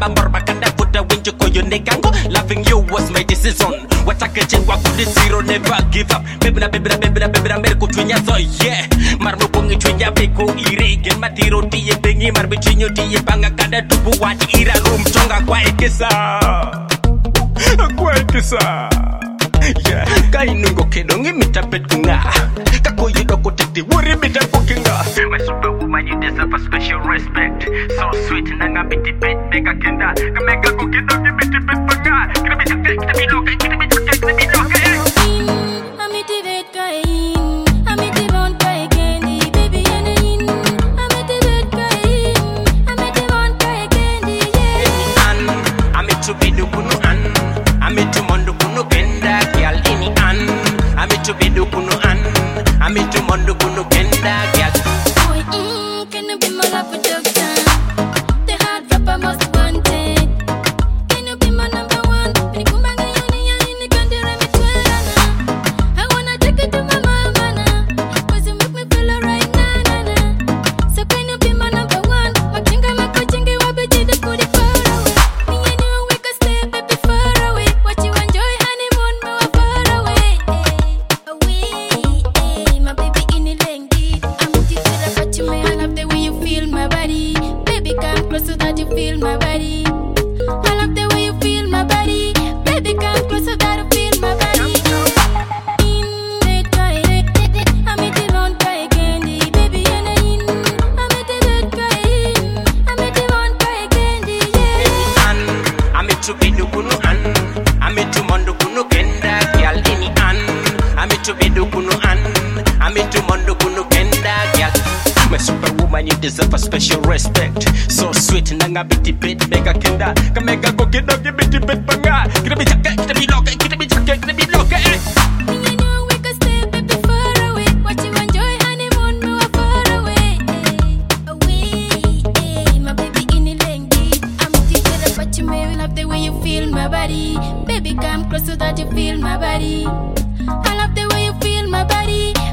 marba kanda puta winjo koyo negango. Loving you was my decision. Wataka chengwa kudi zero, never give up. Baby na merko twinya so yeah. Marmo pongi twinya beko iregen matiro tiye bengi marbe chinyo tiye banga kada tubu wati ira room chonga kwa ekesa. Kwa ekesa. Yeah, kai nungo kedongi mitapet kunga. Kako you doko tete worry mita kukinga. My superwoman, you deserve a special respect. So sweet, nanga biti pet mega kenda. Kamega ko kedongi biti pet banga. Kita bi loka. To be do kuno an, I'm into mondo kuno kenda girl. Boy, can you be my love production? The hard rapper most wanted. Can you be my number one? Nikumanga yoni yani nikandira mitwelana. I wanna take it to my mama na, 'cause you make me feel alright na na na. So can you be my number one? Makinga makochingi wabeji the kudi far away. Me and you we can stay baby far away. What you enjoy honeymoon me wa far away. My baby in the lengi, I'm motivated but you may I love the way you feel my body. Baby come close so that you feel my body. I love the way you feel my body. Baby come close so that you feel my body. I'm at the one guy candy, baby and I'm at the bed guy. I'm at the one guy candy, yeah. I'm into bidu kuno an, I'm into mondo kuno kenda girl ini an. I'm into bidu kuno an, I'm into mondo kuno kenda girl. My superwoman, you deserve a special respect. So sweet, nanga biti pet mega kenda. Kamega go kedongi biti pet banga. Kita bi loka. Me and you we can stay baby far away. What you enjoy honeymoon me wa far away. My baby in the lengi, I'm motivated but you may love the way you feel my body. Baby come close so that you feel my body. I love the way you feel my body.